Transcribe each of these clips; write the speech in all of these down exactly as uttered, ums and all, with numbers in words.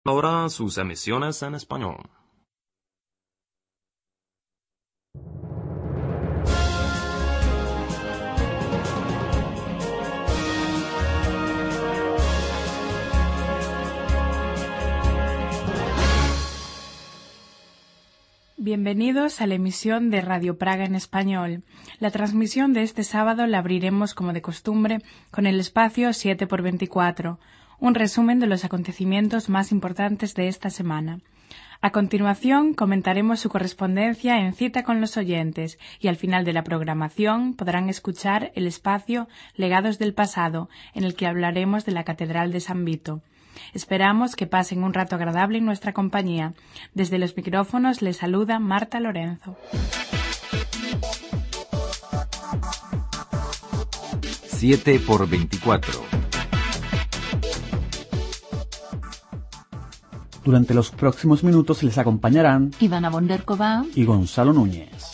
Ahora sus emisiones en español. Bienvenidos a la emisión de Radio Praga en español. La transmisión de este sábado la abriremos, como de costumbre, con el espacio siete por veinticuatro, un resumen de los acontecimientos más importantes de esta semana. A continuación, comentaremos su correspondencia en Cita con los oyentes y al final de la programación podrán escuchar el espacio Legados del pasado, en el que hablaremos de la Catedral de San Vito. Esperamos que pasen un rato agradable en nuestra compañía. Desde los micrófonos les saluda Marta Lorenzo. siete por veinticuatro. Durante los próximos minutos les acompañarán Ivana Bonderkova y Gonzalo Núñez.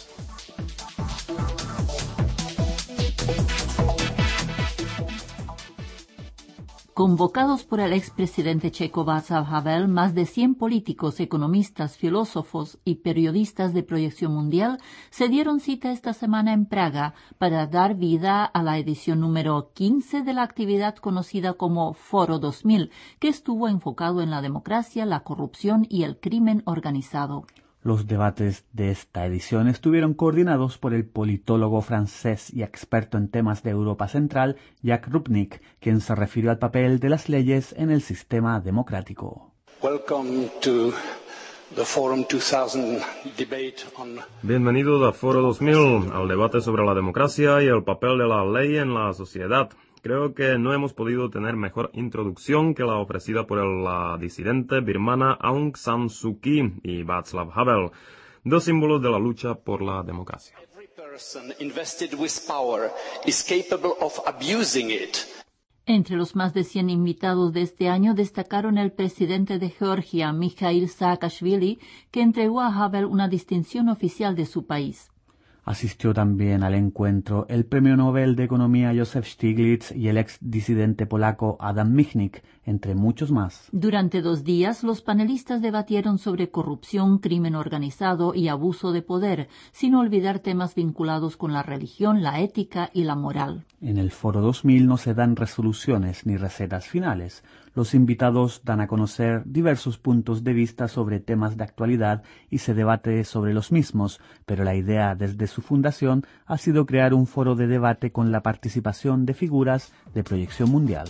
Convocados por el expresidente checo Václav Havel, más de cien políticos, economistas, filósofos y periodistas de proyección mundial se dieron cita esta semana en Praga para dar vida a la edición número quince de la actividad conocida como Foro dos mil, que estuvo enfocado en la democracia, la corrupción y el crimen organizado. Los debates de esta edición estuvieron coordinados por el politólogo francés y experto en temas de Europa Central, Jacques Rupnik, quien se refirió al papel de las leyes en el sistema democrático. Welcome to the Forum dos mil debate on... Bienvenido al Foro dos mil, al debate sobre la democracia y el papel de la ley en la sociedad. Creo que no hemos podido tener mejor introducción que la ofrecida por la disidente birmana Aung San Suu Kyi y Václav Havel, dos símbolos de la lucha por la democracia. Every person invested with power is capable of abusing it. Entre los más de cien invitados de este año destacaron el presidente de Georgia, Mikhail Saakashvili, que entregó a Havel una distinción oficial de su país. Asistió también al encuentro el premio Nobel de Economía Joseph Stiglitz y el ex disidente polaco Adam Michnik, entre muchos más. Durante dos días, los panelistas debatieron sobre corrupción, crimen organizado y abuso de poder, sin olvidar temas vinculados con la religión, la ética y la moral. En el Foro dos mil no se dan resoluciones ni recetas finales. Los invitados dan a conocer diversos puntos de vista sobre temas de actualidad y se debate sobre los mismos, pero la idea desde su fundación ha sido crear un foro de debate con la participación de figuras de proyección mundial.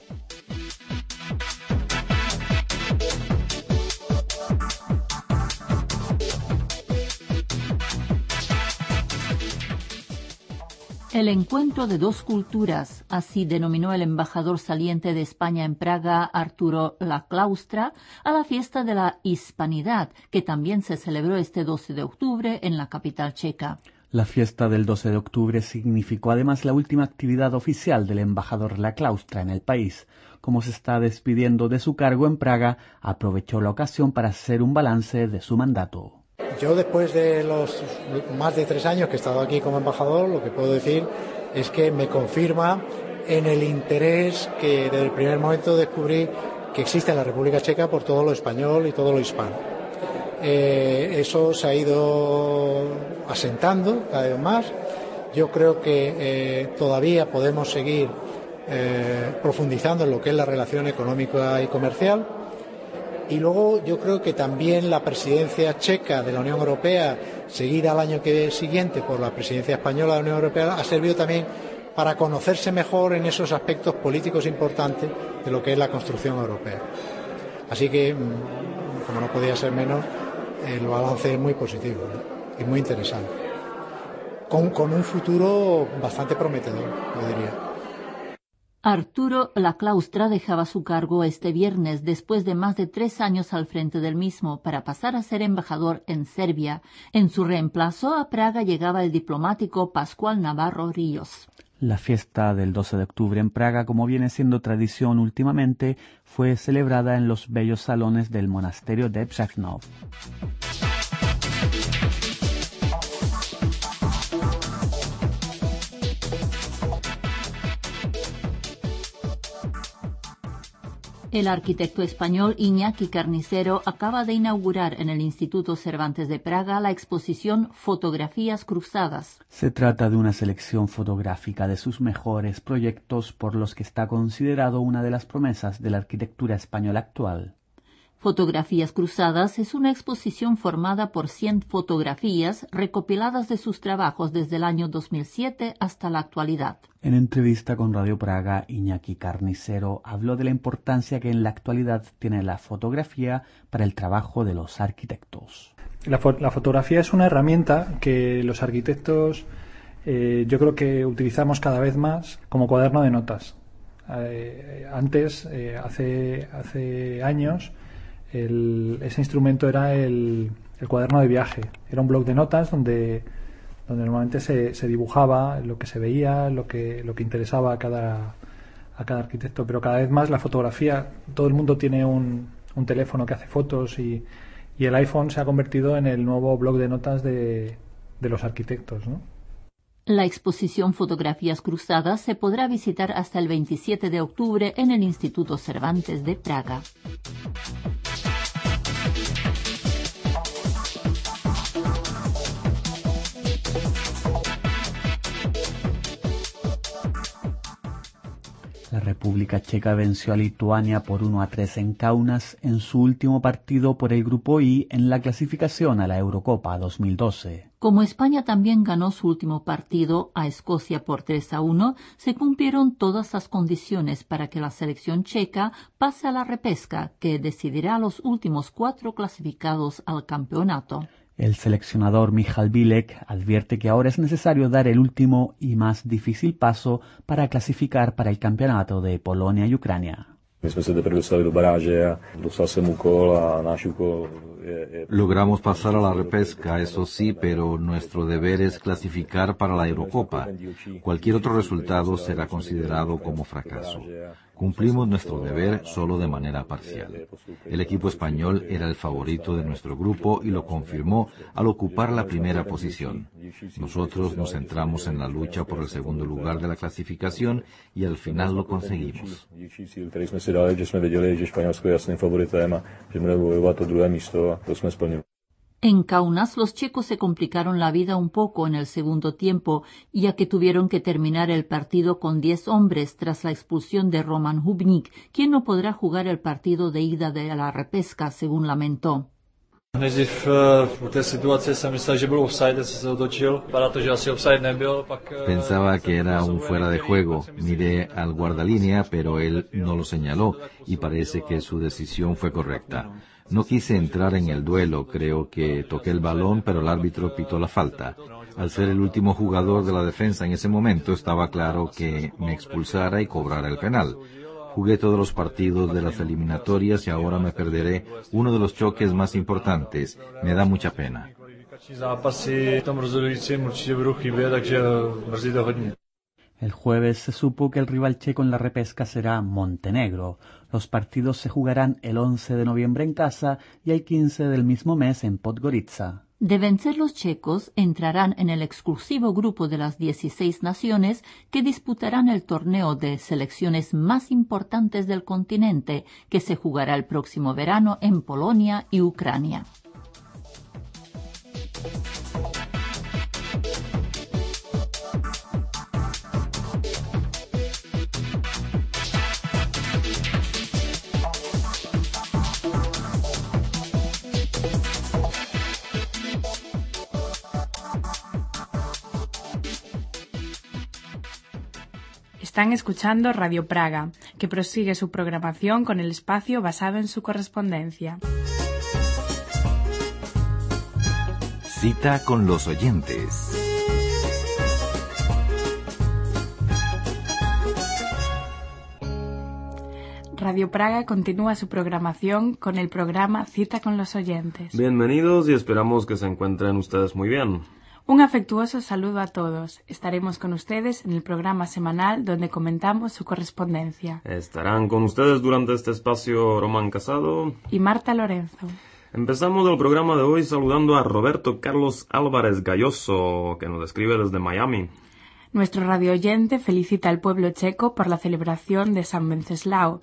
El encuentro de dos culturas, así denominó el embajador saliente de España en Praga, Arturo Laclaustra, a la fiesta de la Hispanidad, que también se celebró este doce de octubre en la capital checa. La fiesta del doce de octubre significó además la última actividad oficial del embajador Laclaustra en el país. Como se está despidiendo de su cargo en Praga, aprovechó la ocasión para hacer un balance de su mandato. Yo, después de los más de tres años que he estado aquí como embajador, lo que puedo decir es que me confirma en el interés que desde el primer momento descubrí que existe en la República Checa por todo lo español y todo lo hispano. Eh, eso se ha ido asentando cada vez más. Yo creo que eh, todavía podemos seguir eh, profundizando en lo que es la relación económica y comercial. Y luego yo creo que también la presidencia checa de la Unión Europea, seguida al año que siguiente por la presidencia española de la Unión Europea, ha servido también para conocerse mejor en esos aspectos políticos importantes de lo que es la construcción europea. Así que, como no podía ser menos, el balance es muy positivo, ¿no? Y muy interesante. Con, con un futuro bastante prometedor, yo diría. Arturo Laclaustra dejaba su cargo este viernes después de más de tres años al frente del mismo para pasar a ser embajador en Serbia. En su reemplazo a Praga llegaba el diplomático Pascual Navarro Ríos. La fiesta del doce de octubre en Praga, como viene siendo tradición últimamente, fue celebrada en los bellos salones del monasterio de Břechnov. El arquitecto español Iñaki Carnicero acaba de inaugurar en el Instituto Cervantes de Praga la exposición Fotografías Cruzadas. Se trata de una selección fotográfica de sus mejores proyectos por los que está considerado una de las promesas de la arquitectura española actual. Fotografías Cruzadas es una exposición formada por cien fotografías recopiladas de sus trabajos desde el año dos mil siete hasta la actualidad. En entrevista con Radio Praga, Iñaki Carnicero habló de la importancia que en la actualidad tiene la fotografía para el trabajo de los arquitectos. La, fo- la fotografía es una herramienta que los arquitectos eh, yo creo que utilizamos cada vez más como cuaderno de notas. Eh, antes, eh, hace, hace años, el, ese instrumento era el, el cuaderno de viaje. Era un bloc de notas donde donde normalmente se, se dibujaba lo que se veía, lo que lo que interesaba a cada a cada arquitecto, pero cada vez más la fotografía, todo el mundo tiene un, un teléfono que hace fotos y, y el iPhone se ha convertido en el nuevo bloc de notas de, de los arquitectos, ¿no? La exposición Fotografías Cruzadas se podrá visitar hasta el veintisiete de octubre en el Instituto Cervantes de Praga. La República Checa venció a Lituania por uno a tres en Kaunas en su último partido por el Grupo I en la clasificación a la Eurocopa dos mil doce. Como España también ganó su último partido a Escocia por tres a uno, se cumplieron todas las condiciones para que la selección checa pase a la repesca, que decidirá a los últimos cuatro clasificados al campeonato. El seleccionador Michal Bilek advierte que ahora es necesario dar el último y más difícil paso para clasificar para el campeonato de Polonia y Ucrania. Logramos pasar a la repesca, eso sí, pero nuestro deber es clasificar para la Eurocopa. Cualquier otro resultado será considerado como fracaso. Cumplimos nuestro deber solo de manera parcial. El equipo español era el favorito de nuestro grupo y lo confirmó al ocupar la primera posición. Nosotros nos centramos en la lucha por el segundo lugar de la clasificación y al final lo conseguimos. En Kaunas, los checos se complicaron la vida un poco en el segundo tiempo, ya que tuvieron que terminar el partido con diez hombres tras la expulsión de Roman Hubník, quien no podrá jugar el partido de ida de la repesca, según lamentó. Pensaba que era un fuera de juego. Miré al guardalínea, pero él no lo señaló y parece que su decisión fue correcta. No quise entrar en el duelo, creo que toqué el balón, pero el árbitro pitó la falta. Al ser el último jugador de la defensa en ese momento, estaba claro que me expulsara y cobrara el penal. Jugué todos los partidos de las eliminatorias y ahora me perderé uno de los choques más importantes. Me da mucha pena. El jueves se supo que el rival checo en la repesca será Montenegro. Los partidos se jugarán el once de noviembre en casa y el quince del mismo mes en Podgorica. De vencer los checos, entrarán en el exclusivo grupo de las dieciséis naciones que disputarán el torneo de selecciones más importantes del continente, que se jugará el próximo verano en Polonia y Ucrania. Están escuchando Radio Praga, que prosigue su programación con el espacio basado en su correspondencia. Cita con los oyentes. Radio Praga continúa su programación con el programa Cita con los oyentes. Bienvenidos y esperamos que se encuentren ustedes muy bien. Un afectuoso saludo a todos. Estaremos con ustedes en el programa semanal donde comentamos su correspondencia. Estarán con ustedes durante este espacio Román Casado y Marta Lorenzo. Empezamos el programa de hoy saludando a Roberto Carlos Álvarez Galloso, que nos escribe desde Miami. Nuestro radio oyente felicita al pueblo checo por la celebración de San Wenceslao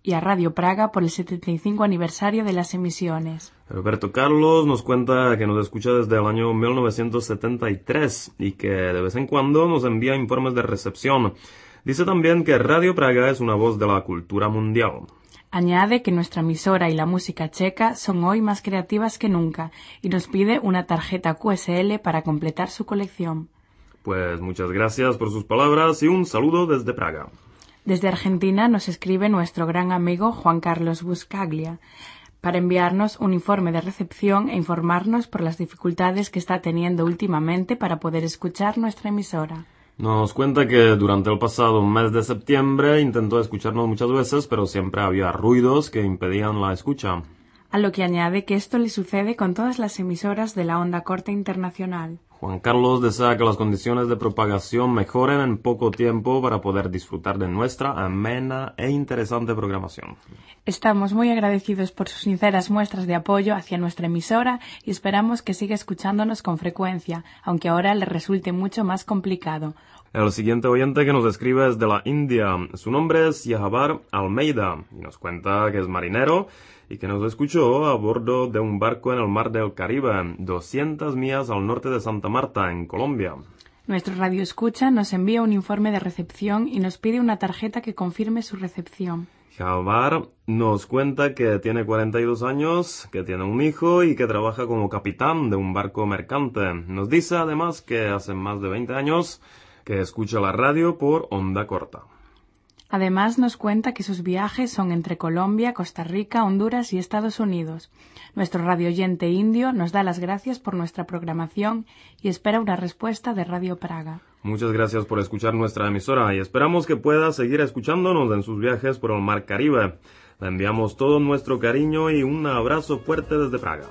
y a Radio Praga por el setenta y cinco aniversario de las emisiones. Roberto Carlos nos cuenta que nos escucha desde el año mil novecientos setenta y tres y que de vez en cuando nos envía informes de recepción. Dice también que Radio Praga es una voz de la cultura mundial. Añade que nuestra emisora y la música checa son hoy más creativas que nunca y nos pide una tarjeta Q S L para completar su colección. Pues muchas gracias por sus palabras y un saludo desde Praga. Desde Argentina nos escribe nuestro gran amigo Juan Carlos Buscaglia para enviarnos un informe de recepción e informarnos por las dificultades que está teniendo últimamente para poder escuchar nuestra emisora. Nos cuenta que durante el pasado mes de septiembre intentó escucharnos muchas veces, pero siempre había ruidos que impedían la escucha. A lo que añade que esto le sucede con todas las emisoras de la onda corta internacional. Juan Carlos desea que las condiciones de propagación mejoren en poco tiempo para poder disfrutar de nuestra amena e interesante programación. Estamos muy agradecidos por sus sinceras muestras de apoyo hacia nuestra emisora y esperamos que siga escuchándonos con frecuencia, aunque ahora le resulte mucho más complicado. El siguiente oyente que nos escribe es de la India. Su nombre es Yahabar Almeida y nos cuenta que es marinero y que nos escuchó a bordo de un barco en el mar del Caribe, doscientas millas al norte de Santa Marta, en Colombia. Nuestro radioescucha nos envía un informe de recepción y nos pide una tarjeta que confirme su recepción. Javar nos cuenta que tiene cuarenta y dos años, que tiene un hijo y que trabaja como capitán de un barco mercante. Nos dice además que hace más de veinte años que escucha la radio por onda corta. Además nos cuenta que sus viajes son entre Colombia, Costa Rica, Honduras y Estados Unidos. Nuestro radioyente indio nos da las gracias por nuestra programación y espera una respuesta de Radio Praga. Muchas gracias por escuchar nuestra emisora y esperamos que pueda seguir escuchándonos en sus viajes por el Mar Caribe. Le enviamos todo nuestro cariño y un abrazo fuerte desde Praga.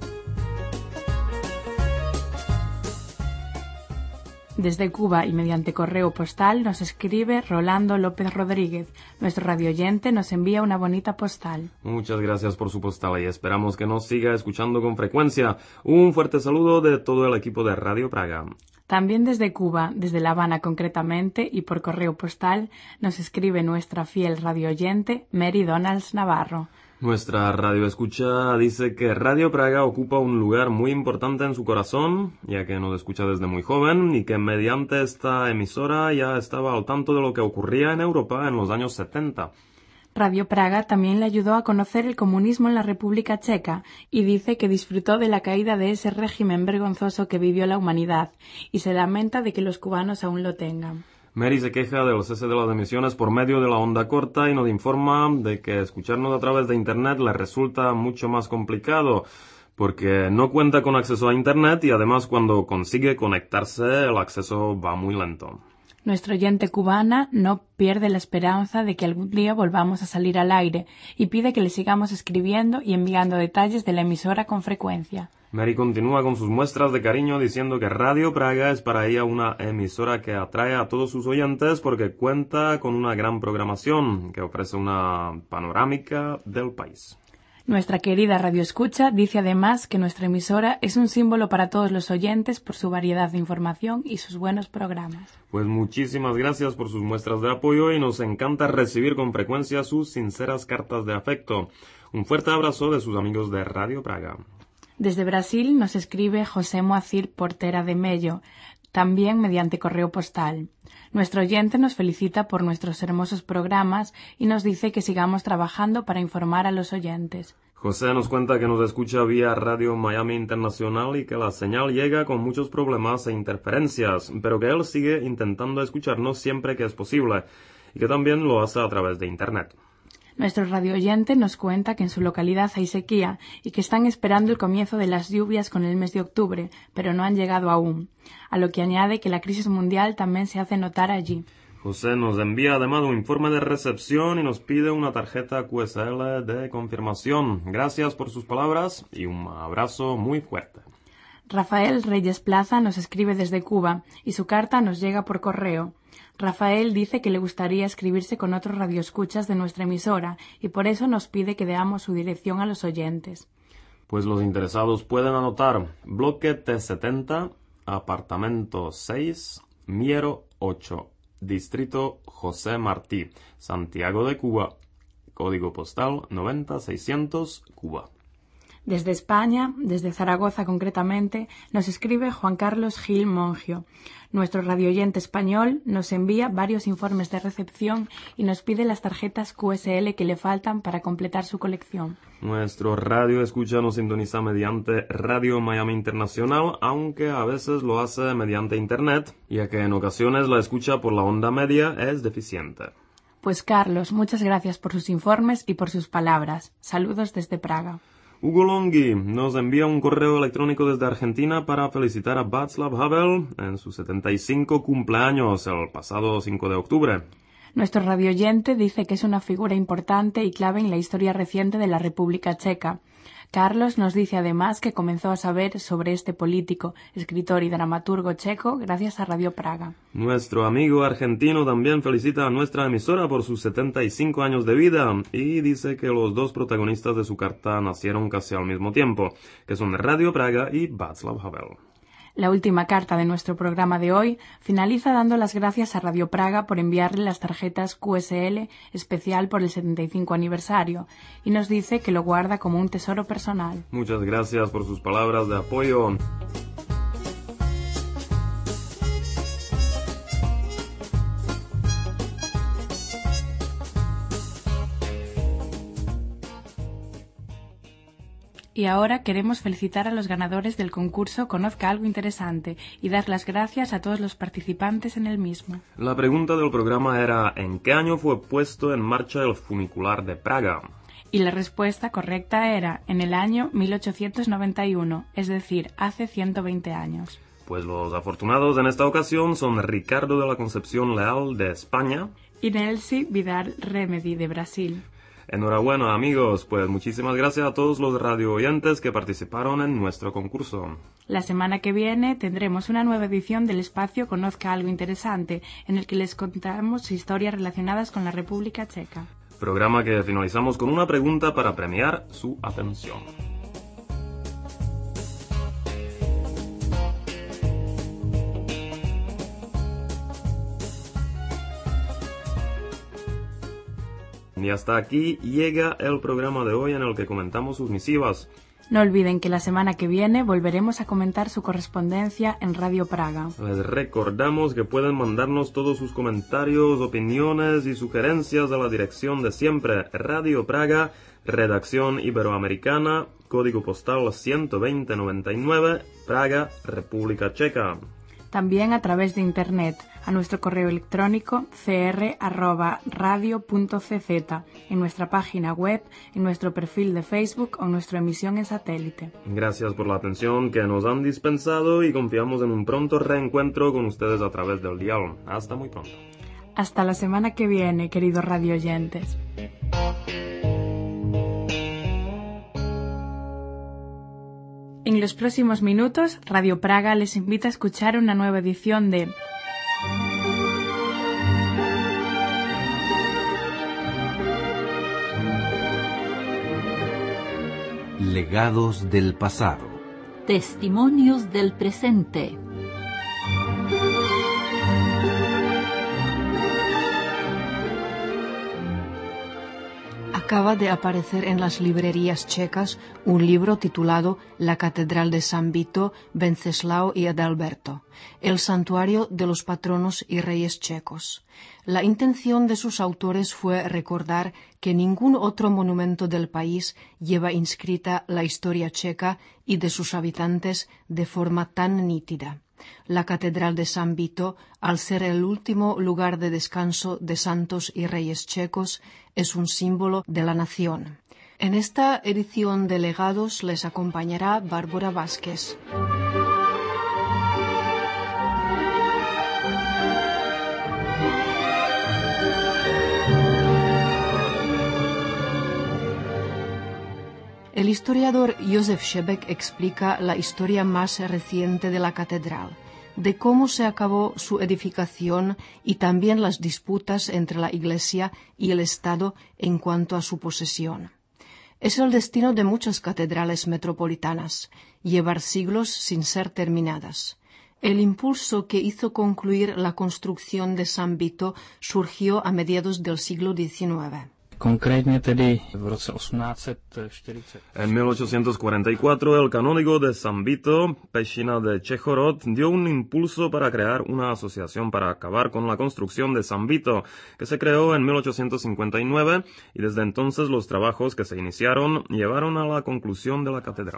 Desde Cuba y mediante correo postal nos escribe Rolando López Rodríguez. Nuestro radioyente nos envía una bonita postal. Muchas gracias por su postal y esperamos que nos siga escuchando con frecuencia. Un fuerte saludo de todo el equipo de Radio Praga. También desde Cuba, desde La Habana concretamente, y por correo postal, nos escribe nuestra fiel radioyente Mary Donalds Navarro. Nuestra radio escucha dice que Radio Praga ocupa un lugar muy importante en su corazón, ya que nos escucha desde muy joven y que mediante esta emisora ya estaba al tanto de lo que ocurría en Europa en los años setenta. Radio Praga también le ayudó a conocer el comunismo en la República Checa y dice que disfrutó de la caída de ese régimen vergonzoso que vivió la humanidad y se lamenta de que los cubanos aún lo tengan. Mary se queja del cese de las emisiones por medio de la onda corta y nos informa de que escucharnos a través de Internet le resulta mucho más complicado porque no cuenta con acceso a Internet y además cuando consigue conectarse el acceso va muy lento. Nuestra oyente cubana no pierde la esperanza de que algún día volvamos a salir al aire y pide que le sigamos escribiendo y enviando detalles de la emisora con frecuencia. Mary continúa con sus muestras de cariño diciendo que Radio Praga es para ella una emisora que atrae a todos sus oyentes porque cuenta con una gran programación que ofrece una panorámica del país. Nuestra querida radioescucha dice además que nuestra emisora es un símbolo para todos los oyentes por su variedad de información y sus buenos programas. Pues muchísimas gracias por sus muestras de apoyo y nos encanta recibir con frecuencia sus sinceras cartas de afecto. Un fuerte abrazo de sus amigos de Radio Praga. Desde Brasil nos escribe José Moacir Portera de Mello, también mediante correo postal. Nuestro oyente nos felicita por nuestros hermosos programas y nos dice que sigamos trabajando para informar a los oyentes. José nos cuenta que nos escucha vía Radio Miami Internacional y que la señal llega con muchos problemas e interferencias, pero que él sigue intentando escucharnos siempre que es posible y que también lo hace a través de Internet. Nuestro radioyente nos cuenta que en su localidad hay sequía y que están esperando el comienzo de las lluvias con el mes de octubre, pero no han llegado aún, a lo que añade que la crisis mundial también se hace notar allí. José nos envía además un informe de recepción y nos pide una tarjeta Q S L de confirmación. Gracias por sus palabras y un abrazo muy fuerte. Rafael Reyes Plaza nos escribe desde Cuba y su carta nos llega por correo. Rafael dice que le gustaría escribirse con otros radioescuchas de nuestra emisora y por eso nos pide que demos su dirección a los oyentes. Pues los interesados pueden anotar bloque T setenta, apartamento seis, Miero ocho, distrito José Martí, Santiago de Cuba, código postal noventa seiscientos, Cuba. Desde España, desde Zaragoza concretamente, nos escribe Juan Carlos Gil Mongio. Nuestro radioyente español nos envía varios informes de recepción y nos pide las tarjetas Q S L que le faltan para completar su colección. Nuestro radio escucha nos sintoniza mediante Radio Miami Internacional, aunque a veces lo hace mediante Internet, ya que en ocasiones la escucha por la onda media es deficiente. Pues Carlos, muchas gracias por sus informes y por sus palabras. Saludos desde Praga. Hugo Longhi nos envía un correo electrónico desde Argentina para felicitar a Václav Havel en su setenta y cinco cumpleaños el pasado cinco de octubre. Nuestro radioyente dice que es una figura importante y clave en la historia reciente de la República Checa. Carlos nos dice además que comenzó a saber sobre este político, escritor y dramaturgo checo gracias a Radio Praga. Nuestro amigo argentino también felicita a nuestra emisora por sus setenta y cinco años de vida y dice que los dos protagonistas de su carta nacieron casi al mismo tiempo, que son Radio Praga y Václav Havel. La última carta de nuestro programa de hoy finaliza dando las gracias a Radio Praga por enviarle las tarjetas Q S L especial por el setenta y cinco aniversario y nos dice que lo guarda como un tesoro personal. Muchas gracias por sus palabras de apoyo. Y ahora queremos felicitar a los ganadores del concurso Conozca Algo Interesante y dar las gracias a todos los participantes en el mismo. La pregunta del programa era ¿en qué año fue puesto en marcha el funicular de Praga? Y la respuesta correcta era en el año mil ochocientos noventa y uno, es decir, hace ciento veinte años. Pues los afortunados en esta ocasión son Ricardo de la Concepción Leal de España y Nelsi Vidal Remedy de Brasil. Enhorabuena amigos, pues muchísimas gracias a todos los radio oyentes que participaron en nuestro concurso. La semana que viene tendremos una nueva edición del espacio Conozca Algo Interesante, en el que les contamos historias relacionadas con la República Checa. Programa que finalizamos con una pregunta para premiar su atención. Y hasta aquí llega el programa de hoy en el que comentamos sus misivas. No olviden que la semana que viene volveremos a comentar su correspondencia en Radio Praga. Les recordamos que pueden mandarnos todos sus comentarios, opiniones y sugerencias a la dirección de siempre: Radio Praga, Redacción Iberoamericana, código postal ciento veinte noventa y nueve, Praga, República Checa. También a través de Internet, a nuestro correo electrónico c r arroba radio punto c z, en nuestra página web, en nuestro perfil de Facebook o en nuestra emisión en satélite. Gracias por la atención que nos han dispensado y confiamos en un pronto reencuentro con ustedes a través del dial. Hasta muy pronto. Hasta la semana que viene, queridos radioyentes. En los próximos minutos, Radio Praga les invita a escuchar una nueva edición de Legados del pasado. Testimonios del presente. Acaba de aparecer en las librerías checas un libro titulado La Catedral de San Vito, Wenceslao y Adalberto, el santuario de los patronos y reyes checos. La intención de sus autores fue recordar que ningún otro monumento del país lleva inscrita la historia checa y de sus habitantes de forma tan nítida. La Catedral de San Vito, al ser el último lugar de descanso de santos y reyes checos, es un símbolo de la nación. En esta edición de Legados les acompañará Bárbara Vázquez. El historiador Josef Šebek explica la historia más reciente de la catedral, de cómo se acabó su edificación y también las disputas entre la Iglesia y el Estado en cuanto a su posesión. Es el destino de muchas catedrales metropolitanas, llevar siglos sin ser terminadas. El impulso que hizo concluir la construcción de San Vito surgió a mediados del siglo diecinueve. Konkrétně tedy v roce osmnáct set čtyřicet. En mil ochocientos cuarenta y cuatro, el canónigo de San Vito, Pešina de Čechorod, dio un impulso para crear una asociación para acabar con la construcción de San Vito, que se creó en mil ochocientos cincuenta y nueve, y desde entonces los trabajos que se iniciaron llevaron a la conclusión de la catedral.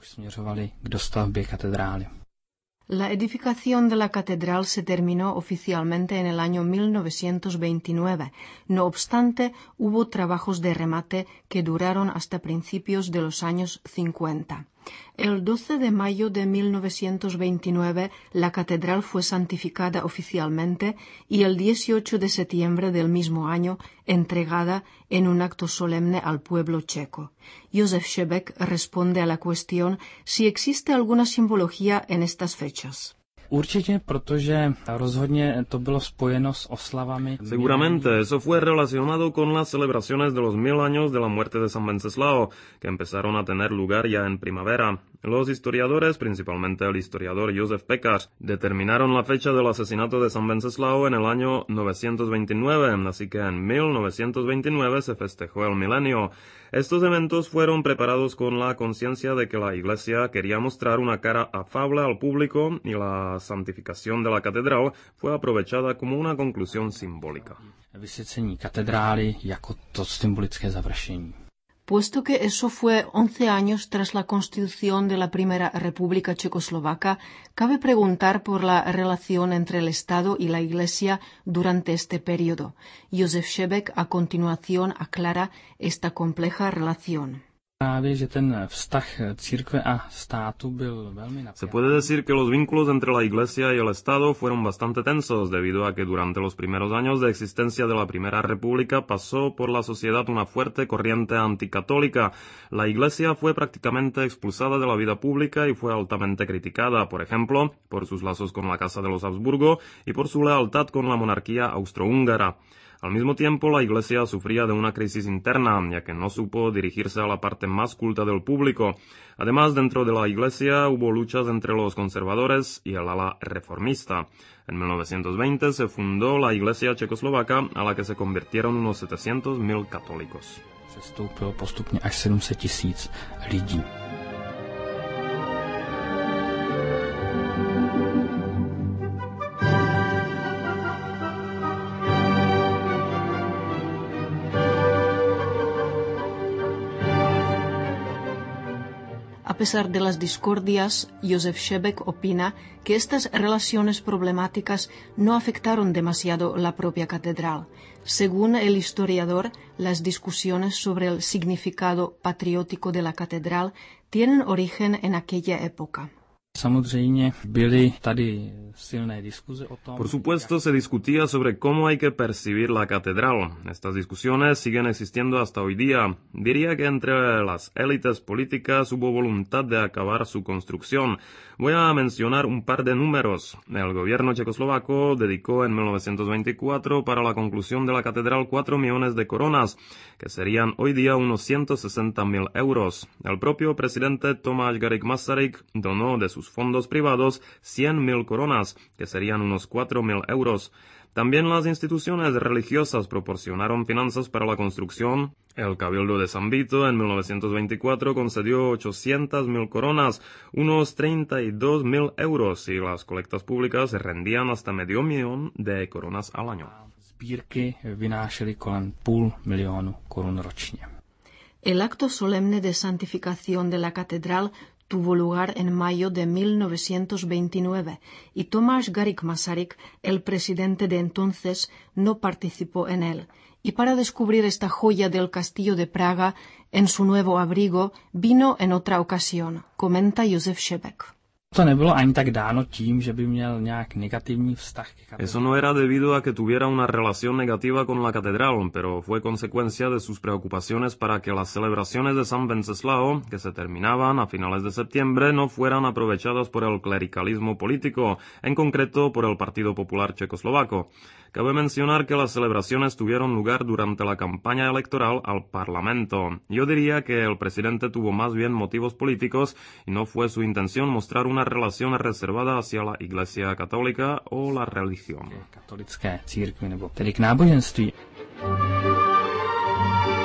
La edificación de la catedral se terminó oficialmente en el año mil novecientos veintinueve. No obstante, hubo trabajos de remate que duraron hasta principios de los años cincuenta. El doce de mayo de mil novecientos veintinueve la catedral fue santificada oficialmente y el dieciocho de septiembre del mismo año entregada en un acto solemne al pueblo checo. Josef Šebek responde a la cuestión si existe alguna simbología en estas fechas. Určitě, protože rozhodně to bylo spojeno s oslavami. Seguramente, eso fue relacionado con las celebraciones de los mil años de la muerte de San Venceslao, que empezaron a tener lugar ya en primavera. Los historiadores, principalmente el historiador Josef Pekář, determinaron la fecha del asesinato de San Venceslao en el año novecientos veintinueve, así que en mil novecientos veintinueve se festejó el milenio. Estos eventos fueron preparados con la conciencia de que la Iglesia quería mostrar una cara afable al público y la santificación de la catedral fue aprovechada como una conclusión simbólica. Vysvěcení katedrály jako to symbolické završení. Puesto que eso fue once años tras la constitución de la Primera República Checoslovaca, cabe preguntar por la relación entre el Estado y la Iglesia durante este periodo. Josef Šebek a continuación aclara esta compleja relación. Se puede decir que los vínculos entre la Iglesia y el Estado fueron bastante tensos, debido a que durante los primeros años de existencia de la Primera República pasó por la sociedad una fuerte corriente anticatólica. La Iglesia fue prácticamente expulsada de la vida pública y fue altamente criticada, por ejemplo, por sus lazos con la Casa de los Habsburgo y por su lealtad con la monarquía austrohúngara. Al mismo tiempo, la Iglesia sufría de una crisis interna, ya que no supo dirigirse a la parte más culta del público. Además, dentro de la Iglesia hubo luchas entre los conservadores y el ala reformista. En mil novecientos veinte se fundó la Iglesia checoslovaca, a la que se convirtieron unos setecientos mil católicos. Přestoupilo postupně až sedm set tisíc lidí. A pesar de las discordias, Josef Šebek opina que estas relaciones problemáticas no afectaron demasiado la propia catedral. Según el historiador, las discusiones sobre el significado patriótico de la catedral tienen origen en aquella época. Por supuesto, se discutía sobre cómo hay que percibir la catedral. Estas discusiones siguen existiendo hasta hoy día. Diría que entre las élites políticas hubo voluntad de acabar su construcción. Voy a mencionar un par de números. El gobierno checoslovaco dedicó en mil novecientos veinticuatro para la conclusión de la catedral cuatro millones de coronas, que serían hoy día unos ciento sesenta mil euros. El propio presidente Tomáš Garrigue Masaryk donó de sus fondos privados cien mil coronas, que serían unos cuatro mil euros. También las instituciones religiosas proporcionaron finanzas para la construcción. El Cabildo de San Vito en mil novecientos veinticuatro concedió ochocientas mil coronas, unos treinta y dos mil euros, y las colectas públicas rendían hasta medio millón de coronas al año. Sbírky vynášely kolem půl milionu korun ročně. El acto solemne de santificación de la catedral tuvo lugar en mayo de mil novecientos veintinueve y Tomáš Garrigue Masaryk, el presidente de entonces, no participó en él. Y para descubrir esta joya del castillo de Praga en su nuevo abrigo, vino en otra ocasión, comenta Josef Šebek. To nebylo ani tak dáno tím, že by měl nějak negativní vztah ke katedrále. Eso no era debido a que tuviera una relación negativa con la catedral, pero fue consecuencia de sus preocupaciones para que las celebraciones de San Venceslao, que se terminaban a finales de septiembre, no fueran aprovechadas por el clericalismo político, en concreto por el Partido Popular Checoslovaco. Cabe mencionar que las celebraciones tuvieron lugar durante la campaña electoral al Parlamento. Yo diría que el presidente tuvo más bien motivos políticos y no fue su intención mostrar una relación reservada hacia la Iglesia católica o la religión. Katolické církvi nebo tedy k náboženství.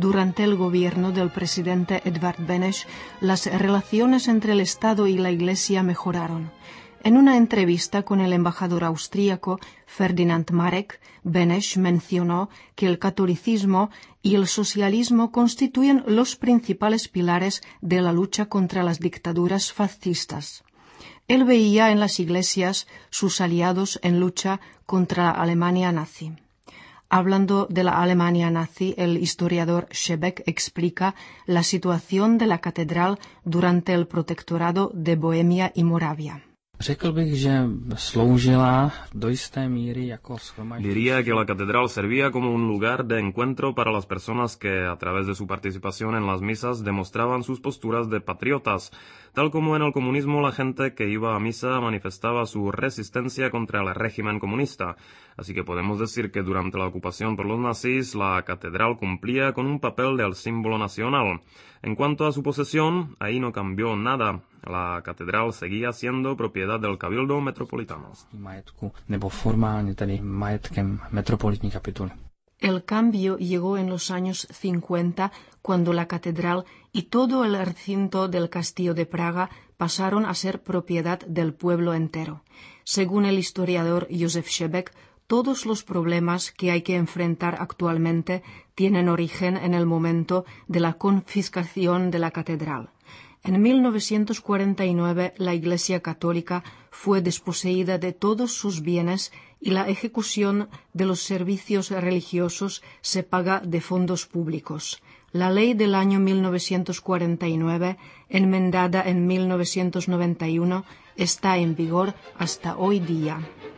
durante el gobierno del presidente Edvard Beneš, las relaciones entre el Estado y la Iglesia mejoraron. En una entrevista con el embajador austríaco Ferdinand Marek, Beneš mencionó que el catolicismo y el socialismo constituyen los principales pilares de la lucha contra las dictaduras fascistas. Él veía en las iglesias sus aliados en lucha contra la Alemania nazi. Hablando de la Alemania nazi, el historiador Šebek explica la situación de la catedral durante el protectorado de Bohemia y Moravia. Řekl bych, že sloužila do jisté míry jako shromaždění. Diría que la catedral servía como un lugar de encuentro para las personas que, a través de su participación en las misas, demostraban sus posturas de patriotas, tal como en el comunismo la gente que iba a misa manifestaba su resistencia contra el régimen comunista. Así que podemos decir que durante la ocupación por los nazis, la catedral cumplía con un papel del símbolo nacional. En cuanto a su posesión, ahí no cambió nada. La catedral seguía siendo propiedad del Cabildo Metropolitano. Majetku, nebo formálně tedy majetkem metropolitní kapituly. El cambio llegó en los años cincuenta, cuando la catedral y todo el recinto del Castillo de Praga pasaron a ser propiedad del pueblo entero. Según el historiador Josef Šebek, todos los problemas que hay que enfrentar actualmente tienen origen en el momento de la confiscación de la catedral. En mil novecientos cuarenta y nueve la Iglesia Católica fue desposeída de todos sus bienes y la ejecución de los servicios religiosos se paga de fondos públicos. La ley del año mil novecientos cuarenta y nueve, enmendada en mil novecientos noventa y uno, está en vigor hasta hoy día.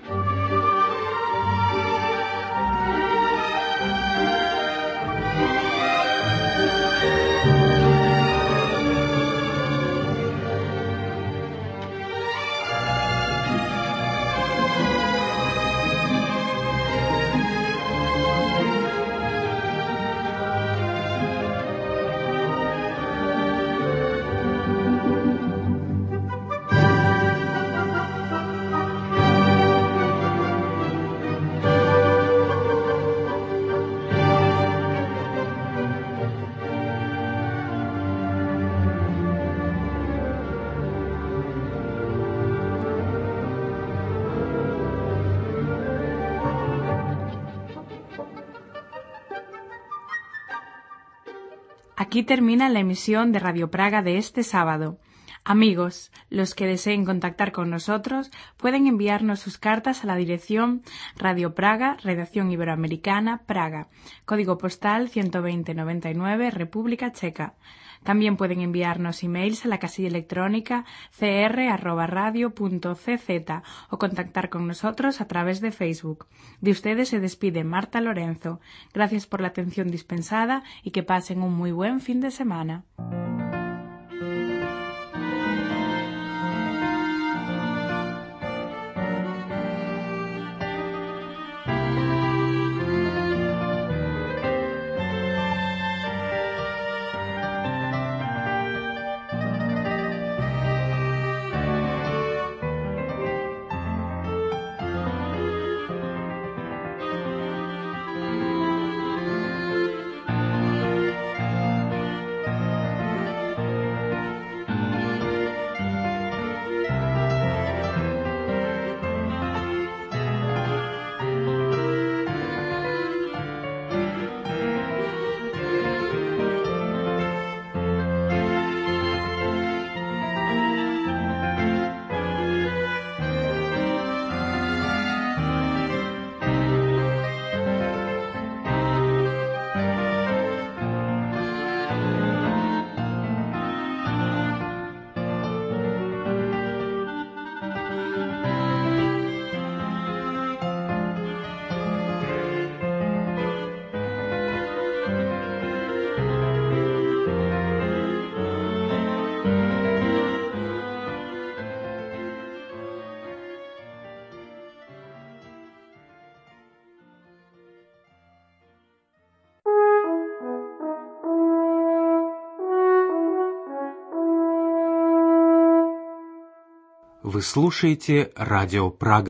Aquí termina la emisión de Radio Praga de este sábado. Amigos, los que deseen contactar con nosotros pueden enviarnos sus cartas a la dirección Radio Praga, Redacción Iberoamericana, Praga, código postal ciento veinte noventa y nueve, República Checa. También pueden enviarnos emails a la casilla electrónica c r arroba radio punto c z o contactar con nosotros a través de Facebook. De ustedes se despide Marta Lorenzo. Gracias por la atención dispensada y que pasen un muy buen fin de semana. Вы слушаете радио Прага.